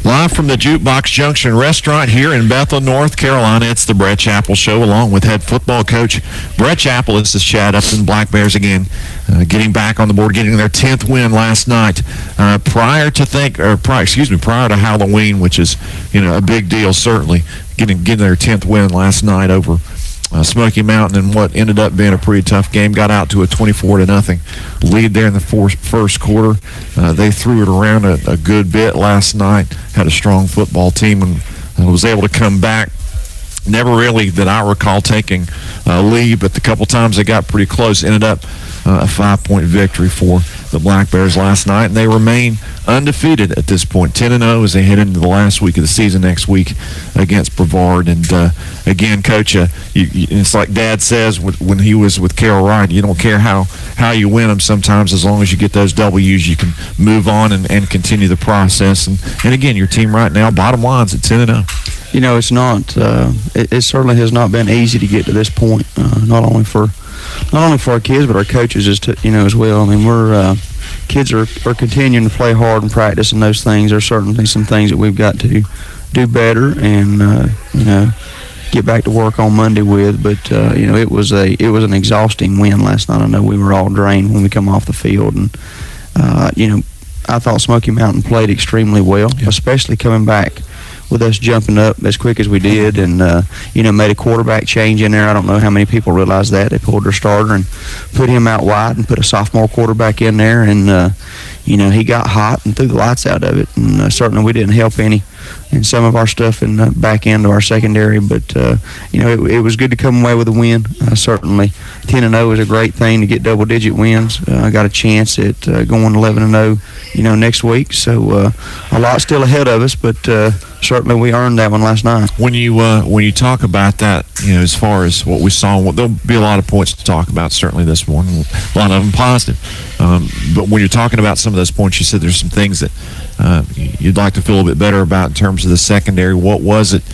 Live from the Jukebox Junction restaurant here in Bethel, North Carolina, it's the Brett Chappell Show, along with head football coach Brett Chappell. This is Chad Upton. Black Bears again getting back on the board, getting their 10th win last night. Prior to Halloween, which is a big deal certainly, getting their 10th win last night over Smoky Mountain in what ended up being a pretty tough game. Got out to a 24-0 lead there in the first quarter. They threw it around a good bit last night. Had a strong football team and was able to come back. Never really, that I recall, taking a lead, but the couple times they got pretty close. Ended up a 5-point victory for the Black Bears last night, and they remain undefeated at this point, 10-0 as they head into the last week of the season next week against Brevard. And again, Coach, it's like Dad says when he was with Carroll Wright, you don't care how you win them sometimes, as long as you get those W's, you can move on and continue the process. And again, your team right now, bottom line's at 10-0. It's not. It certainly has not been easy to get to this point. Not only for our kids, but our coaches as well. I mean, kids are continuing to play hard and practice and those things. There's certainly some things that we've got to do better and get back to work on Monday with. But it was an exhausting win last night. I know we were all drained when we come off the field, and I thought Smoky Mountain played extremely well, especially coming back with us jumping up as quick as we did, and made a quarterback change in there. I don't know how many people realize that. They pulled their starter and put him out wide and put a sophomore quarterback in there, and he got hot and threw the lights out of it. And certainly we didn't help any in some of our stuff in the back end of our secondary, but it was good to come away with a win. Certainly 10-0 is a great thing to get double-digit wins. I got a chance at going 11-0 next week, so a lot still ahead of us, but certainly we earned that one last night. When you talk about that, as far as what we saw, there'll be a lot of points to talk about certainly this morning, a lot of them positive. But when you're talking about some of those points, you said there's some things that you'd like to feel a bit better about in terms of the secondary. What was it?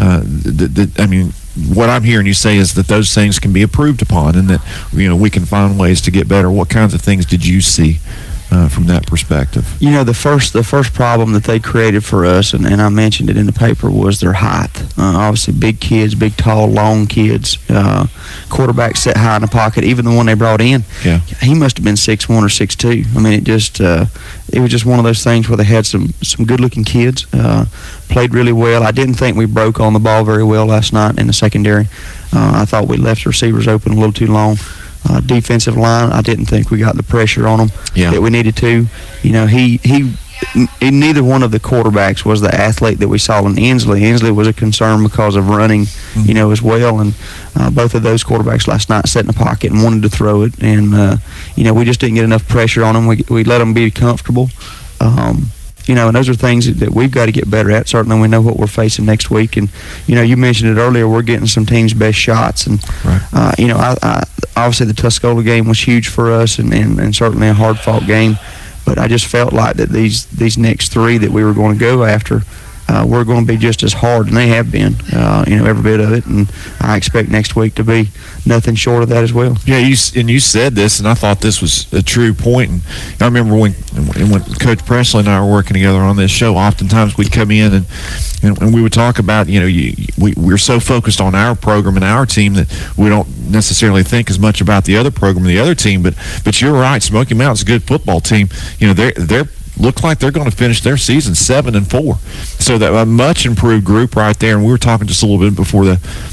What I'm hearing you say is that those things can be improved upon, and that we can find ways to get better. What kinds of things did you see from that perspective? The first problem that they created for us, and I mentioned it in the paper, was their height. Obviously, big kids, big, tall, long kids. Quarterback set high in the pocket. Even the one they brought in, he must have been 6'1" or 6'2". I mean, it was just one of those things where they had some good-looking kids. Played really well. I didn't think we broke on the ball very well last night in the secondary. I thought we left receivers open a little too long. Defensive line, I didn't think we got the pressure on them that we needed to. Neither one of the quarterbacks was the athlete that we saw in Inslee. Inslee was a concern because of running, as well. And both of those quarterbacks last night sat in the pocket and wanted to throw it. And, we just didn't get enough pressure on them. We let them be comfortable. And those are things that we've got to get better at. Certainly we know what we're facing next week. And, you mentioned it earlier, we're getting some teams' best shots. And, obviously the Tuscola game was huge for us and certainly a hard-fought game. But I just felt like that these next three that we were going to go after were going to be just as hard, and they have been, every bit of it. And I expect next week to be nothing short of that as well. Yeah, you said this, and I thought this was a true point. And I remember when Coach Presley and I were working together on this show, oftentimes we'd come in and we would talk about, we're so focused on our program and our team that we don't necessarily think as much about the other program and the other team. But you're right, Smoky Mountain's a good football team. They're look like they're going to finish their season 7-4. So that a much improved group right there. And we were talking just a little bit before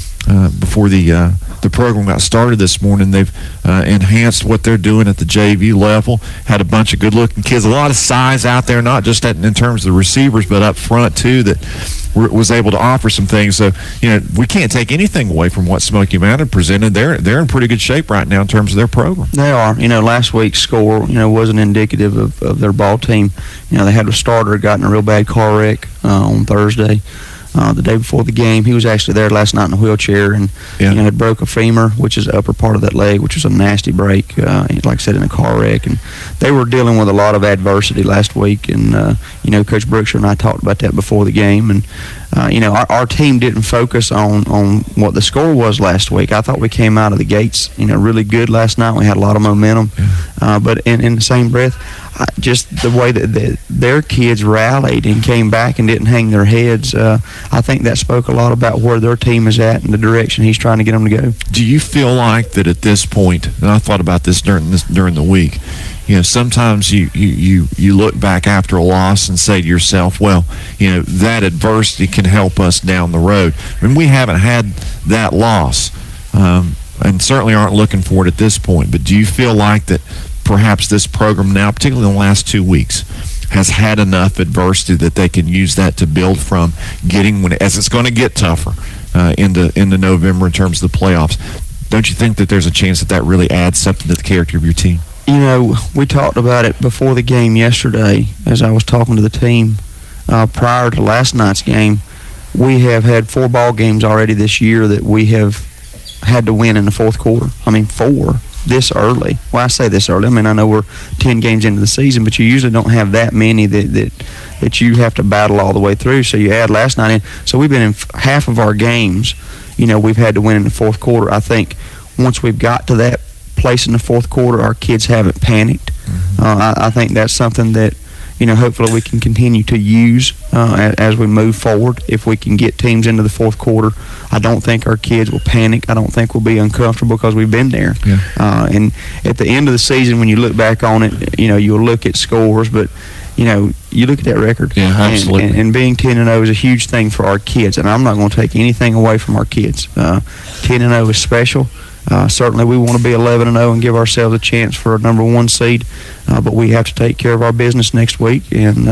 the program got started this morning. They've enhanced what they're doing at the JV level. Had a bunch of good-looking kids, a lot of size out there, not just in terms of the receivers, but up front too, that was able to offer some things. So we can't take anything away from what Smoky Mountain presented. They're in pretty good shape right now in terms of their program. They are. Last week's score wasn't indicative of their ball team. They had a starter got in a real bad car wreck on Thursday. the day before the game. He was actually there last night in a wheelchair and had broke a femur, which is the upper part of that leg, which was a nasty break, like I said, in a car wreck. And they were dealing with a lot of adversity last week. And, Coach Brookshire and I talked about that before the game. And, our team didn't focus on what the score was last week. I thought we came out of the gates, really good last night. We had a lot of momentum. But in the same breath, just the way that their kids rallied and came back and didn't hang their heads, I think that spoke a lot about where their team is at and the direction he's trying to get them to go. Do you feel like that at this point, and I thought about this during the week, sometimes you look back after a loss and say to yourself, well, that adversity can help us down the road. I mean, we haven't had that loss, and certainly aren't looking for it at this point. But do you feel like that perhaps this program now, particularly in the last 2 weeks, has had enough adversity that they can use that to build from as it's going to get tougher into November in terms of the playoffs? Don't you think that there's a chance that really adds something to the character of your team? We talked about it before the game yesterday as I was talking to the team prior to last night's game. We have had 4 ball games already this year that we have had to win in the fourth quarter. I mean, 4 this early. Well, I say this early. I mean, I know we're 10 games into the season, but you usually don't have that many that you have to battle all the way through. So you add last night in. So we've been in half of our games, we've had to win in the fourth quarter. I think once we've got to that place in the fourth quarter, our kids haven't panicked. I think that's something that hopefully we can continue to use as we move forward. If we can get teams into the fourth quarter, I don't think our kids will panic. I don't think we'll be uncomfortable because we've been there. And at the end of the season, when you look back on it, you'll look at scores, but you look at that record. Yeah, absolutely. And being 10-0 is a huge thing for our kids, and I'm not going to take anything away from our kids. 10-0 is special. Certainly we want to be 11-0 and give ourselves a chance for a number 1 seed, but we have to take care of our business next week. And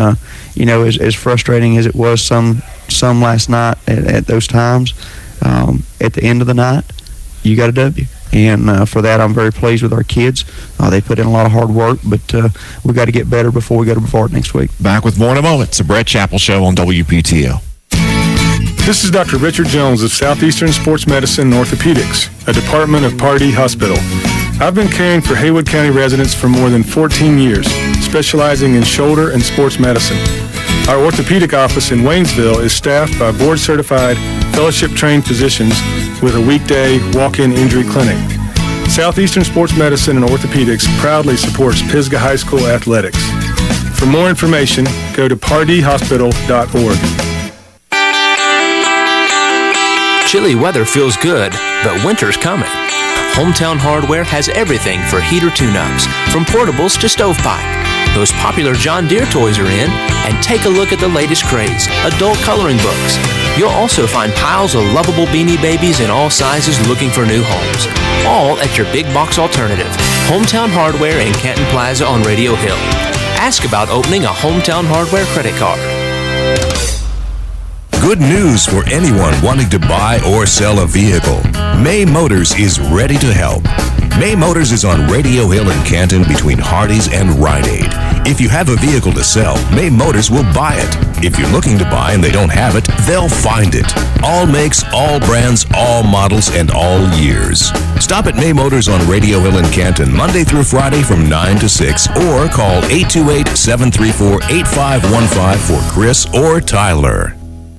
as frustrating as it was some last night at those times, at the end of the night, you got a W. And for that, I'm very pleased with our kids. They put in a lot of hard work, but we got to get better before we go to Brevard next week. Back with more in a moment. It's the Brett Chappell Show on WPTL. This is Dr. Richard Jones of Southeastern Sports Medicine and Orthopedics, a department of Pardee Hospital. I've been caring for Haywood County residents for more than 14 years, specializing in shoulder and sports medicine. Our orthopedic office in Waynesville is staffed by board-certified, fellowship-trained physicians with a weekday walk-in injury clinic. Southeastern Sports Medicine and Orthopedics proudly supports Pisgah High School athletics. For more information, go to pardeehospital.org. Chilly weather feels good, but winter's coming. Hometown Hardware has everything for heater tune-ups, from portables to stovepipe. Those popular John Deere toys are in, and take a look at the latest craze, adult coloring books. You'll also find piles of lovable Beanie Babies in all sizes looking for new homes. All at your big box alternative, Hometown Hardware in Canton Plaza on Radio Hill. Ask about opening a Hometown Hardware credit card. Good news for anyone wanting to buy or sell a vehicle. May Motors is ready to help. May Motors is on Radio Hill in Canton between Hardee's and Rite Aid. If you have a vehicle to sell, May Motors will buy it. If you're looking to buy and they don't have it, they'll find it. All makes, all brands, all models, and all years. Stop at May Motors on Radio Hill in Canton Monday through Friday from 9 to 6 or call 828-734-8515 for Chris or Tyler.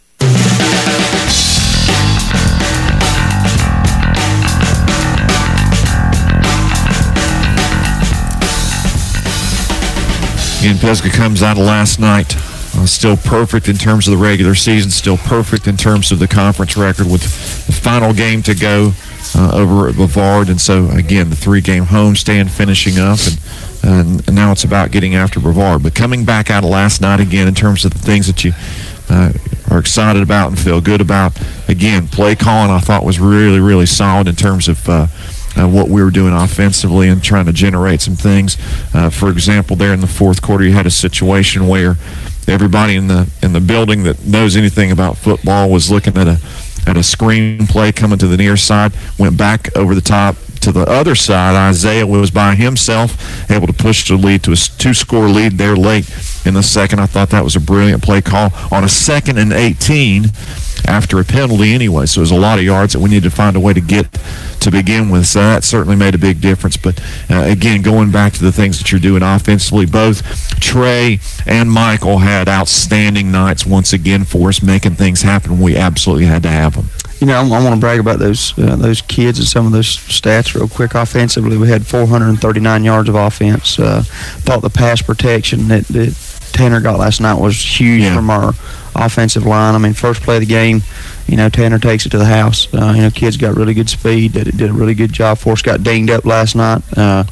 Again, Pisgah comes out of last night still perfect in terms of the regular season, still perfect in terms of the conference record with the final game to go over at Brevard. And so, again, the 3-game homestand finishing up, and now it's about getting after Brevard. But coming back out of last night again in terms of the things that you are excited about and feel good about. Again, play calling I thought was really, really solid in terms of what we were doing offensively and trying to generate some things. For example, there in the fourth quarter, you had a situation where everybody in the building that knows anything about football was looking at a screen play coming to the near side, went back over the top to the other side. Isaiah was by himself, able to push the lead to a 2-score lead there late in the second. I thought that was a brilliant play call. On a 2nd and 18, after a penalty anyway. So it was a lot of yards that we needed to find a way to get to begin with. So that certainly made a big difference. But again, going back to the things that you're doing offensively, both Trey and Michael had outstanding nights once again for us, making things happen. We absolutely had to have them. You know, I want to brag about those kids and some of those stats real quick. Offensively, we had 439 yards of offense. Thought the pass protection that Tanner got last night was huge from our offensive line. I mean, first play of the game, you know, Tanner takes it to the house. You know, kids got really good speed. Did a really good job for us. Got dinged up last night.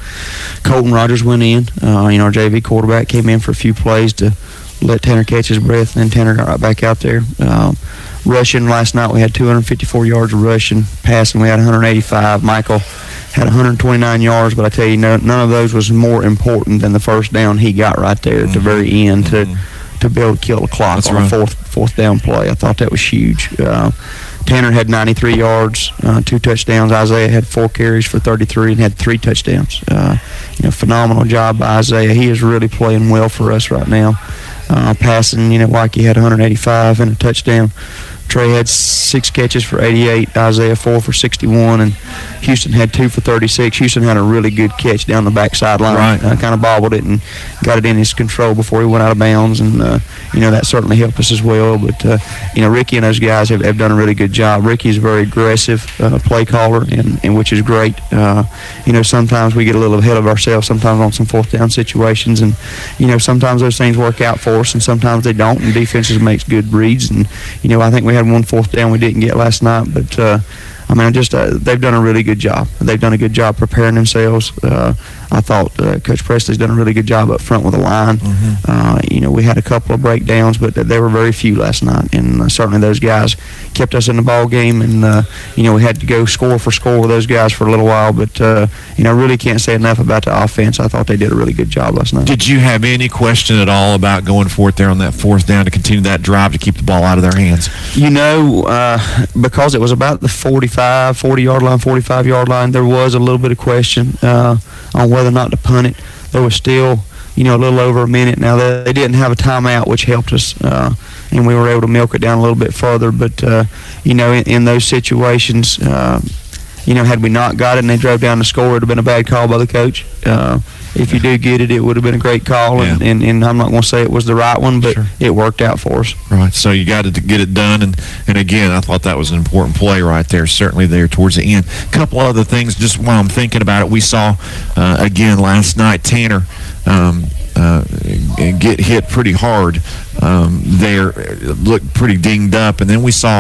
Colton Rogers went in. You know, our JV quarterback came in for a few plays to let Tanner catch his breath, and then Tanner got right back out there. Rushing last night, we had 254 yards of rushing. Passing, we had 185. Michael had 129 yards, but I tell you, none of those was more important than the first down he got right there at the very end to be able to kill the clock. That's on a fourth down play. I thought that was huge. Tanner had 93 yards, 2 touchdowns. Isaiah had 4 carries for 33 and had 3 touchdowns. You know, phenomenal job by Isaiah. He is really playing well for us right now. Passing, you know, Wakey had 185 and a touchdown. Trey had 6 catches for 88, Isaiah 4 for 61, and Houston had 2 for 36. Houston had a really good catch down the back sideline. Right. Kind of bobbled it and got it in his control before he went out of bounds, and you know, that certainly helped us as well. But you know, Ricky and those guys have done a really good job. Ricky's a very aggressive play caller, and which is great. You know, sometimes we get a little ahead of ourselves, sometimes on some fourth down situations, and you know, sometimes those things work out for us, and sometimes they don't. And defenses makes good reads, and you know, I think we had 1 fourth down we didn't get last night, but I mean, just they've done a really good job. They've done a good job preparing themselves. I thought Coach Presley's done a really good job up front with the line. You know, we had a couple of breakdowns, but there were very few last night, and certainly those guys kept us in the ball game. And you know, we had to go score for score with those guys for a little while, but you know, really can't say enough about the offense. I thought they did a really good job last night. Did you have any question at all about going for it there on that 4th down to continue that drive to keep the ball out of their hands? You know, because it was about the 40-yard line, 45-yard line, there was a little bit of question on whether or not to punt it. There was still, you know, a little over a minute. Now, they didn't have a timeout, which helped us, and we were able to milk it down a little bit further. But, you know, in those situations, you know, had we not got it and they drove down to score, it would have been a bad call by the coach. If you do get it, it would have been a great call, and I'm not going to say it was the right one, but it worked out for us. Right, so you got to get it done, and again, I thought that was an important play right there, certainly there towards the end. A couple other things, just while I'm thinking about it, we saw, again, last night, Tanner get hit pretty hard there, looked pretty dinged up, and then we saw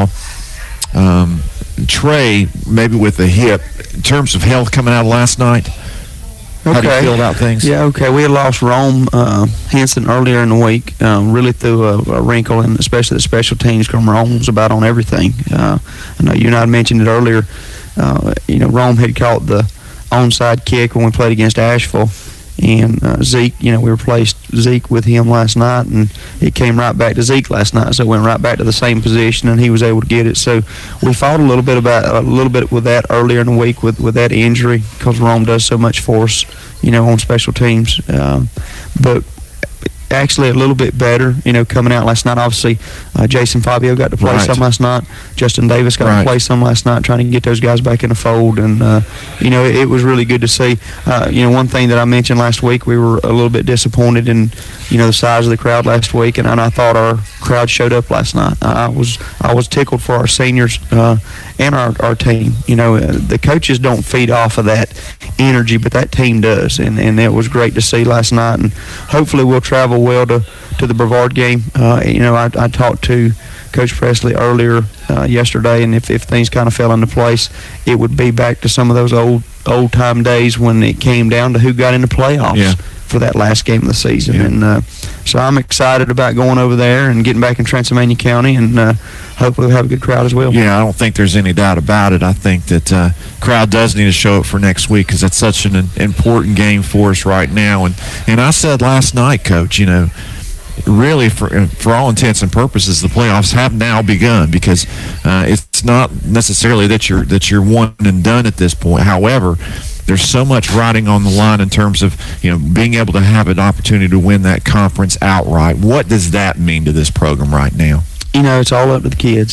Trey, maybe with the hip, in terms of health coming out of last night. How do you feel about things? Yeah, okay. We had lost Rome Henson earlier in the week. Really threw a wrinkle, and especially the special teams, because Rome was about on everything. I know you and I mentioned it earlier. You know, Rome had caught the onside kick when we played against Asheville. And Zeke, you know, we replaced Zeke with him last night, and it came right back to Zeke last night. So it went right back to the same position, and he was able to get it. So we fought a little bit with that earlier in the week with that injury, because Rome does so much for us, you know, on special teams. But actually a little bit better, you know, coming out last night. Obviously, Jason Fabio got to play some last night. Justin Davis got to play some last night, trying to get those guys back in the fold. And, you know, it was really good to see. You know, one thing that I mentioned last week, we were a little bit disappointed in, you know, the size of the crowd last week, and I thought our crowd showed up last night. I was tickled for our seniors and our team. You know, the coaches don't feed off of that energy, but that team does, and it was great to see last night. And hopefully we'll travel well to the Brevard game. You know, I talked to Coach Presley earlier yesterday, and if things kind of fell into place, it would be back to some of those old time days when it came down to who got in the playoffs for that last game of the season. And so I'm excited about going over there and getting back in Transylvania County, and hopefully we'll have a good crowd as well. Yeah, I don't think there's any doubt about it. I think that crowd does need to show up for next week, because that's such an important game for us right now. And I said last night, Coach, you know, really for all intents and purposes, the playoffs have now begun, because it's not necessarily that you're one and done at this point. However, there's so much riding on the line in terms of, you know, being able to have an opportunity to win that conference outright. What does that mean to this program right now? You know, it's all up to the kids.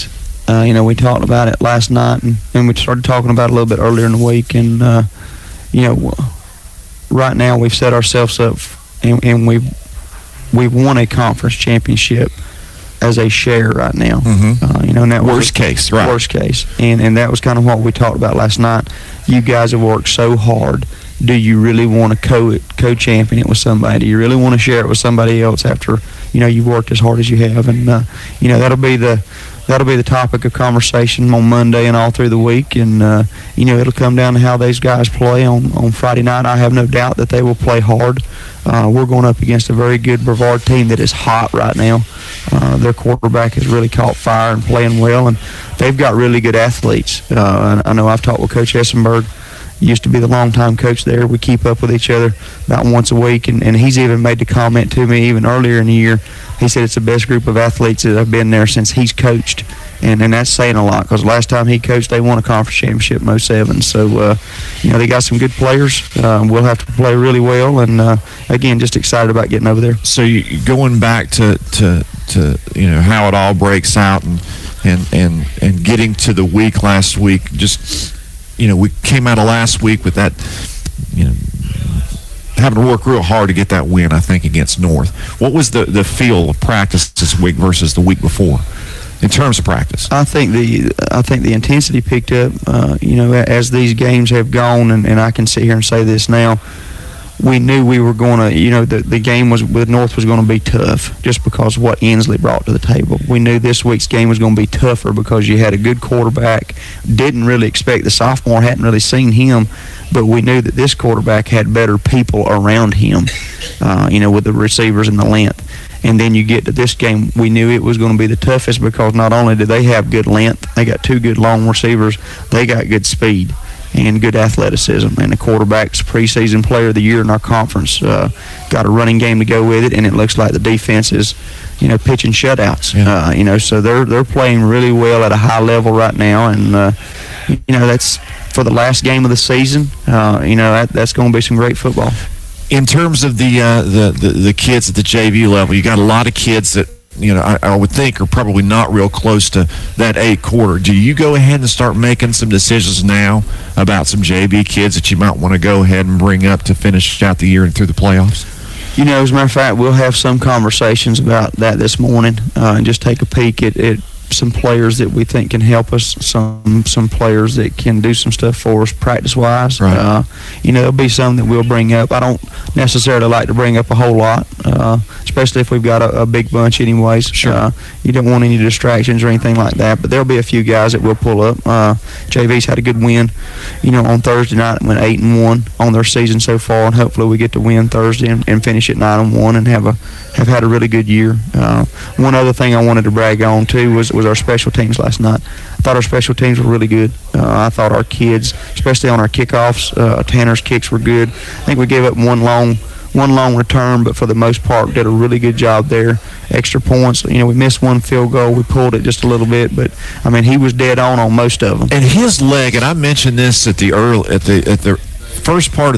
We talked about it last night, and we started talking about it a little bit earlier in the week. And right now we've set ourselves up, and we've won a conference championship as a share right now. Mm-hmm. And that worst case, right? Worst case, and that was kind of what we talked about last night. You guys have worked so hard. Do you really want to co-champion it with somebody? Do you really want to share it with somebody else after you've worked as hard as you have? And that'll be the topic of conversation on Monday and all through the week. And it'll come down to how those guys play on Friday night. I have no doubt that they will play hard. We're going up against a very good Brevard team that is hot right now. Their quarterback has really caught fire and playing well, and they've got really good athletes. I know I've talked with Coach Essenberg. Used to be the longtime coach there. We keep up with each other about once a week, and he's even made the comment to me even earlier in the year. He said it's the best group of athletes that have been there since he's coached, and that's saying a lot, because last time he coached, they won a conference championship in 07. So, they got some good players. We'll have to play really well, and again, just excited about getting over there. So, going back to how it all breaks out and getting to the week last week, just. We came out of last week with that, having to work real hard to get that win, I think, against North. What was the feel of practice this week versus the week before in terms of practice? I think the intensity picked up, as these games have gone, and I can sit here and say this now. We knew we were going to, the game with North was going to be tough just because of what Inslee brought to the table. We knew this week's game was going to be tougher because you had a good quarterback. Didn't really expect the sophomore, hadn't really seen him, but we knew that this quarterback had better people around him, with the receivers and the length. And then you get to this game, we knew it was going to be the toughest because not only did they have good length, they got two good long receivers, they got good speed and good athleticism. And the quarterback's preseason player of the year in our conference got a running game to go with it, and it looks like the defense is, pitching shutouts. Yeah. So they're playing really well at a high level right now, and that's for the last game of the season. That's going to be some great football. In terms of the kids at the JV level, you got a lot of kids that I would think are probably not real close to that 8 quarter. Do you go ahead and start making some decisions now about some JV kids that you might want to go ahead and bring up to finish out the year and through the playoffs? As a matter of fact, we'll have some conversations about that this morning and just take a peek at some players that we think can help us, some players that can do some stuff for us practice-wise. Right. There'll be some that we'll bring up. I don't necessarily like to bring up a whole lot, especially if we've got a big bunch anyways. Sure. You don't want any distractions or anything like that, but there'll be a few guys that we'll pull up. JV's had a good win, on Thursday night, went 8-1 on their season so far, and hopefully we get to win Thursday and finish at 9-1 and have had a really good year. One other thing I wanted to brag on too was our special teams last night. I thought our special teams were really good. I thought our kids, especially on our kickoffs, Tanner's kicks were good. I think we gave up one long return, but for the most part did a really good job there. Extra points, we missed one field goal. We pulled it just a little bit, but he was dead on most of them. And his leg, and I mentioned this at the first part of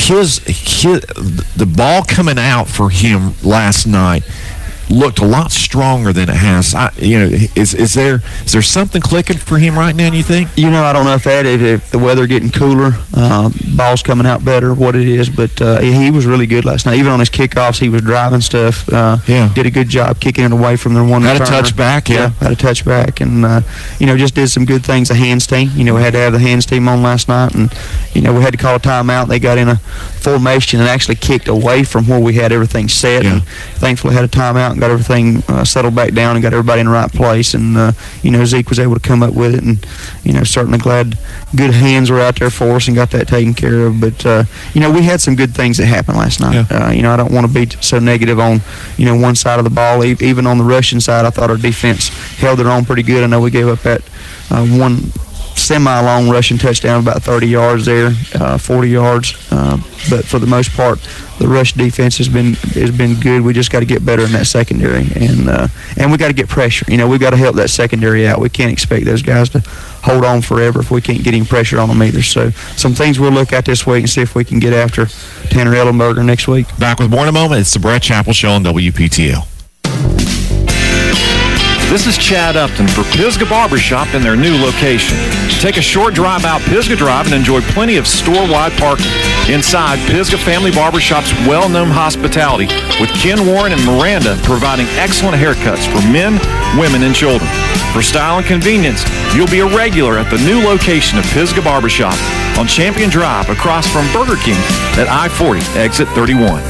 the ball coming out for him last night looked a lot stronger than it has. Is there something clicking for him right now, do you think? I don't know if the weather getting cooler, ball's coming out better, what it is, but he was really good last night. Even on his kickoffs, he was driving stuff. Did a good job kicking it away from their one Had returner. a touchback, had a touchback, and just did some good things. The hands team, we had to have the hands team on last night, and we had to call a timeout. They got in a formation and actually kicked away from where we had everything set. Yeah. And thankfully had a timeout and got everything settled back down and got everybody in the right place. And Zeke was able to come up with it, and certainly glad good hands were out there for us and got that taken care of. But we had some good things that happened last night. Yeah. I don't want to be so negative on one side of the ball. Even on the rushing side, I thought our defense held their own pretty good. I know we gave up that one semi-long rushing touchdown, about 30 yards there, 40 yards. But for the most part, the rush defense has been good. We just got to get better in that secondary, and we got to get pressure. We got to help that secondary out. We can't expect those guys to hold on forever if we can't get any pressure on them either. So some things we'll look at this week and see if we can get after Tanner Ellenberger next week. Back with more in a moment. It's the Brett Chappell Show on WPTL. This is Chad Upton for Pisgah Barbershop in their new location. Take a short drive out Pisgah Drive and enjoy plenty of store-wide parking. Inside, Pisgah Family Barbershop's well-known hospitality with Ken Warren and Miranda providing excellent haircuts for men, women, and children. For style and convenience, you'll be a regular at the new location of Pisgah Barbershop on Champion Drive across from Burger King at I-40, exit 31.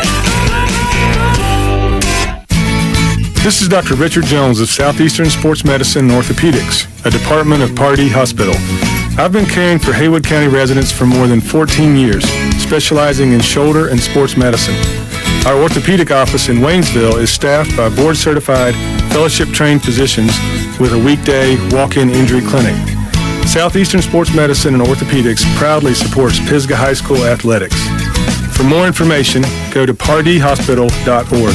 This is Dr. Richard Jones of Southeastern Sports Medicine and Orthopedics, a department of Pardee Hospital. I've been caring for Haywood County residents for more than 14 years, specializing in shoulder and sports medicine. Our orthopedic office in Waynesville is staffed by board-certified, fellowship-trained physicians with a weekday walk-in injury clinic. Southeastern Sports Medicine and Orthopedics proudly supports Pisgah High School athletics. For more information, go to pardeehospital.org.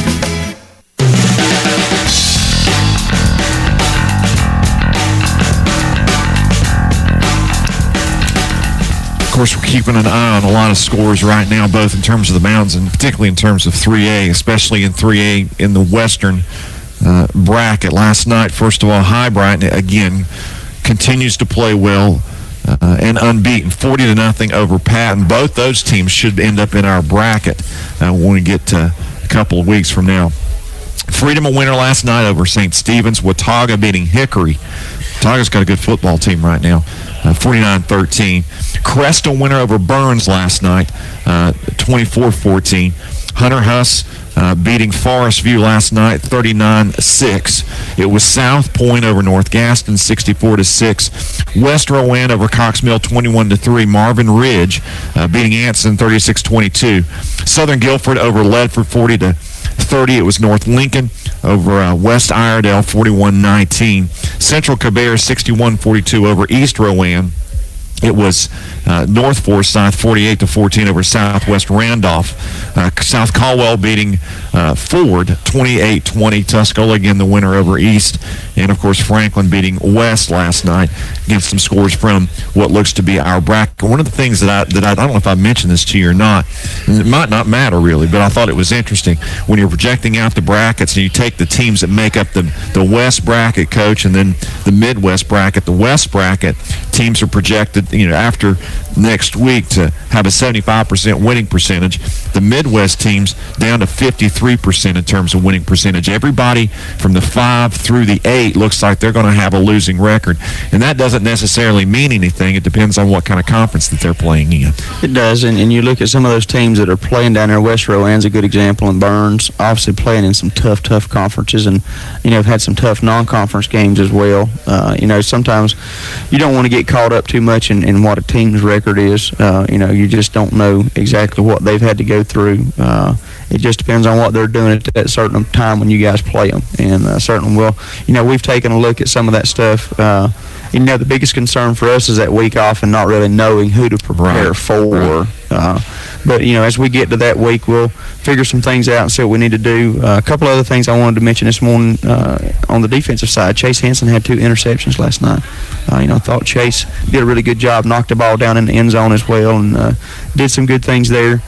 Of course, we're keeping an eye on a lot of scores right now, both in terms of the Mounds and particularly in terms of 3A, especially in 3A in the Western bracket. Last night, first of all, High Brighton, again, continues to play well and unbeaten, 40-0 over Patton. Both those teams should end up in our bracket when we get to a couple of weeks from now. Freedom a winner last night over St. Stephen's. Watauga beating Hickory. Watauga's got a good football team right now, 49-13. Crest a winner over Burns last night, 24-14. Hunter Huss beating Forest View last night, 39-6. It was South Point over North Gaston, 64-6. West Rowan over Cox Mill, 21-3. Marvin Ridge beating Anson, 36-22. Southern Guilford over Ledford, 40-30. It was North Lincoln over West Iredell, 41-19. Central Cabarrus, 61-42 over East Rowan. It was North Forsyth 48-14 over Southwest Randolph. South Caldwell beating Ford 28-20. Tuscola again the winner over East. And, of course, Franklin beating West last night. Against some scores from what looks to be our bracket. One of the things that I don't know if I mentioned this to you or not, and it might not matter really, but I thought it was interesting. When you're projecting out the brackets and you take the teams that make up the West bracket, Coach, and then the Midwest bracket, the West bracket, teams are projected, after next week to have a 75% winning percentage. The Midwest teams down to 53% in terms of winning percentage. Everybody from the 5 through the 8 looks like they're going to have a losing record. And that doesn't necessarily mean anything. It depends on what kind of conference that they're playing in. It does, and you look at some of those teams that are playing down there. West Rowan's a good example, and Burns obviously playing in some tough conferences, and have had some tough non-conference games as well. Sometimes you don't want to get caught up too much in what a team's record is. You just don't know exactly what they've had to go through. It just depends on what they're doing at that certain time when you guys play them. And certainly, we've taken a look at some of that stuff. The biggest concern for us is that week off and not really knowing who to prepare for. But as we get to that week, we'll figure some things out and see what we need to do. A couple other things I wanted to mention this morning on the defensive side. Chase Henson had 2 interceptions last night. I thought Chase did a really good job, knocked the ball down in the end zone as well, and did some good things there.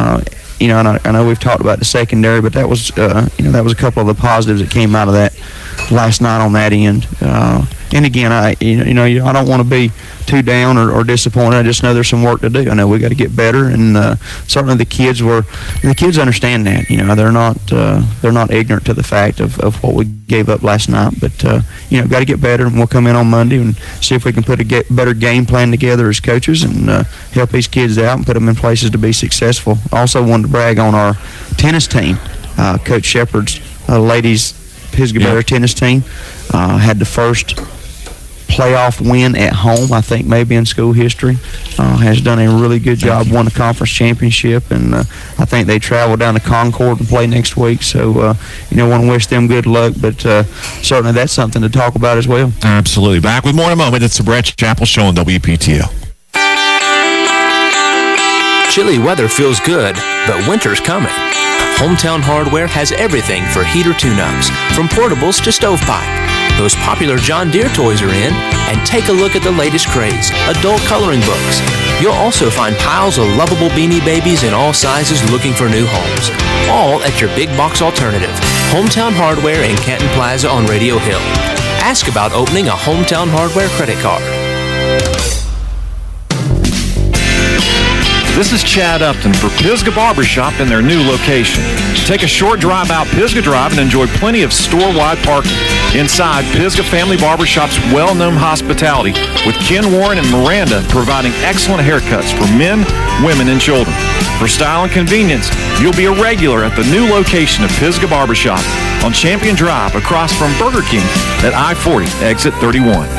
And I know we've talked about the secondary, but that was that was a couple of the positives that came out of that last night on that end. And again, I don't want to be too down or disappointed. I just know there's some work to do. I know we got to get better, and certainly the kids understand that. They're not ignorant to the fact of what we gave up last night. But got to get better, and we'll come in on Monday and see if we can put a better game plan together as coaches and help these kids out and put them in places to be successful. Also wanted to brag on our tennis team. Coach Shepard's ladies Pisgah Bear tennis team had the first playoff win at home, I think maybe in school history. Has done a really good job, won the conference championship, and I think they travel down to Concord and play next week. So, want to wish them good luck, but certainly that's something to talk about as well. Absolutely. Back with more in a moment. It's the Brett Chappell Show on WPTL. Chilly weather feels good, but winter's coming. Hometown Hardware has everything for heater tune-ups, from portables to stovepipe. Those popular John Deere toys are in, and take a look at the latest craze, adult coloring books. You'll also find piles of lovable Beanie Babies in all sizes looking for new homes. All at your big box alternative, Hometown Hardware in Canton Plaza on Radio Hill. Ask about opening a Hometown Hardware credit card. This is Chad Upton for Pisgah Barbershop in their new location. Take a short drive out Pisgah Drive and enjoy plenty of store-wide parking. Inside, Pisgah Family Barbershop's well-known hospitality with Ken Warren and Miranda providing excellent haircuts for men, women, and children. For style and convenience, you'll be a regular at the new location of Pisgah Barbershop on Champion Drive across from Burger King at I-40, exit 31.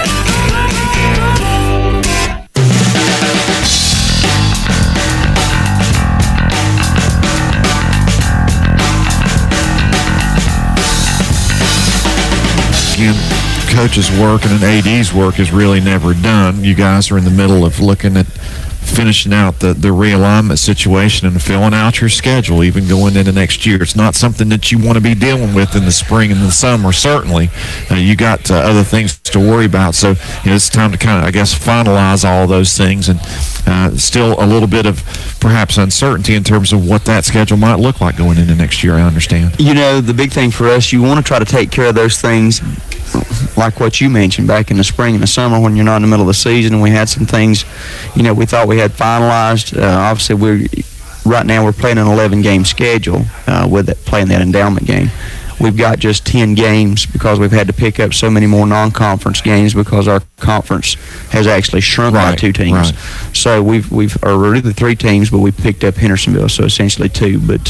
Again, coach's work and an AD's work is really never done. You guys are in the middle of looking at finishing out the realignment situation and filling out your schedule, even going into next year. It's not something that you want to be dealing with in the spring and the summer, certainly. You got other things to worry about. So it's time to kind of, I guess, finalize all those things. And still a little bit of perhaps uncertainty in terms of what that schedule might look like going into next year, I understand. The big thing for us, you want to try to take care of those things like what you mentioned back in the spring and the summer when you're not in the middle of the season, and we had some things, we thought we had finalized. Obviously, right now we're playing an 11-game schedule playing that endowment game. We've got just 10 games because we've had to pick up so many more non-conference games because our conference has actually shrunk by 2 teams. Right. So we've really 3 teams, but we picked up Hendersonville, so essentially 2. But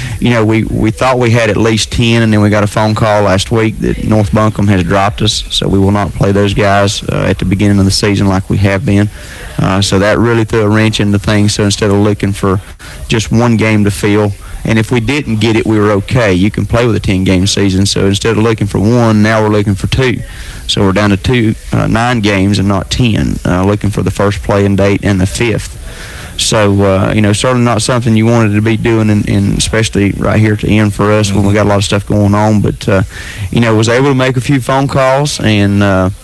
we thought we had at least 10, and then we got a phone call last week that North Buncombe has dropped us, so we will not play those guys at the beginning of the season like we have been. So that really threw a wrench into things. So instead of looking for just 1 game to fill, and if we didn't get it, we were okay. You can play with a 10-game season. So instead of looking for 1, now we're looking for 2. So we're down to 9 games and not 10, looking for the first playing date and the 5th. So, certainly not something you wanted to be doing, and especially right here at the end for us when we got a lot of stuff going on. But, was able to make a few phone calls and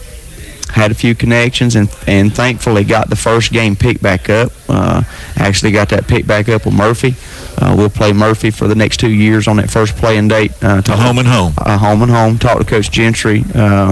had a few connections, and thankfully got the first game picked back up. Actually got that picked back up with Murphy. We'll play Murphy for the next 2 years on that first playing date. Home and home. Home and home. Talked to Coach Gentry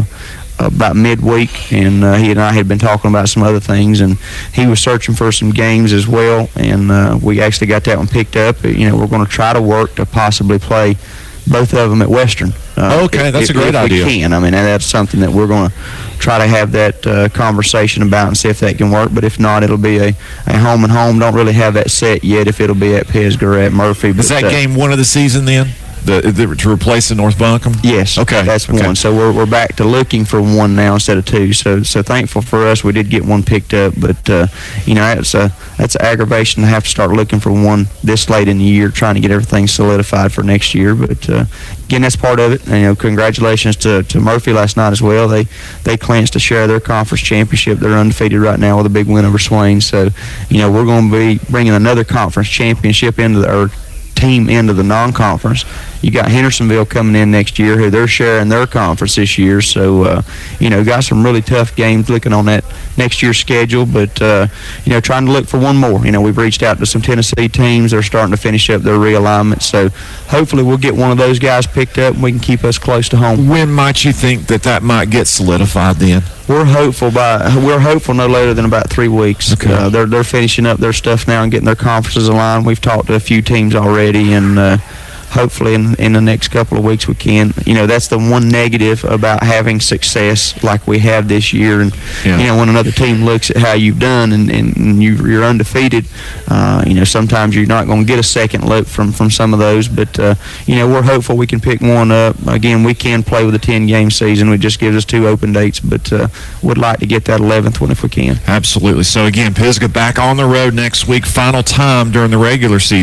about midweek, and he and I had been talking about some other things, and he was searching for some games as well, and we actually got that one picked up. We're going to try to work to possibly play both of them at Western. Okay, that's a great idea. If we can. That's something that we're going to try to have that conversation about and see if that can work. But if not, it'll be a home and home. Don't really have that set yet if it'll be at Pisgah or at Murphy. Is that game 1 of the season then? To replace the North Buncombe? Yes. Okay. That's 1. So we're back to looking for 1 now instead of 2. So thankful for us, we did get 1 picked up. But that's an aggravation to have to start looking for 1 this late in the year, trying to get everything solidified for next year. But again, that's part of it. Congratulations to Murphy last night as well. They clinched a share of their conference championship. They're undefeated right now with a big win over Swain. So we're going to be bringing another conference championship team into the non-conference. You got Hendersonville coming in next year, who they're sharing their conference this year. So, got some really tough games looking on that next year's schedule. But, trying to look for 1 more. We've reached out to some Tennessee teams. They're starting to finish up their realignment. So, hopefully we'll get one of those guys picked up and we can keep us close to home. When might you think that might get solidified then? We're hopeful no later than about 3 weeks. Okay. They're finishing up their stuff now and getting their conferences aligned. We've talked to a few teams already, and hopefully in the next couple of weeks we can. That's the one negative about having success like we have this year. And when another team looks at how you've done and you're undefeated, sometimes you're not going to get a second look from some of those. But we're hopeful we can pick 1 up. Again, we can play with a 10-game season. It just gives us 2 open dates, but would like to get that 11th one if we can. Absolutely. So again, Pisgah back on the road next week. Final time during the regular season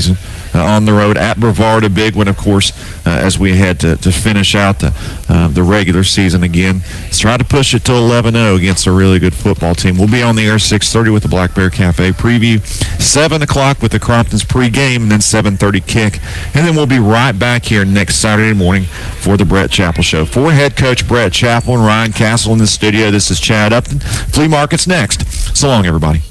on the road at Brevard. A big one, of course, as we head to finish out the regular season again. Let's try to push it to 11-0 against a really good football team. We'll be on the air 6:30 with the Black Bear Cafe preview, 7 o'clock with the Cromptons pregame, and then 7:30 kick. And then we'll be right back here next Saturday morning for the Brett Chappell Show. For head coach Brett Chappell and Ryan Castle in the studio, this is Chad Upton. Flea Market's next. So long, everybody.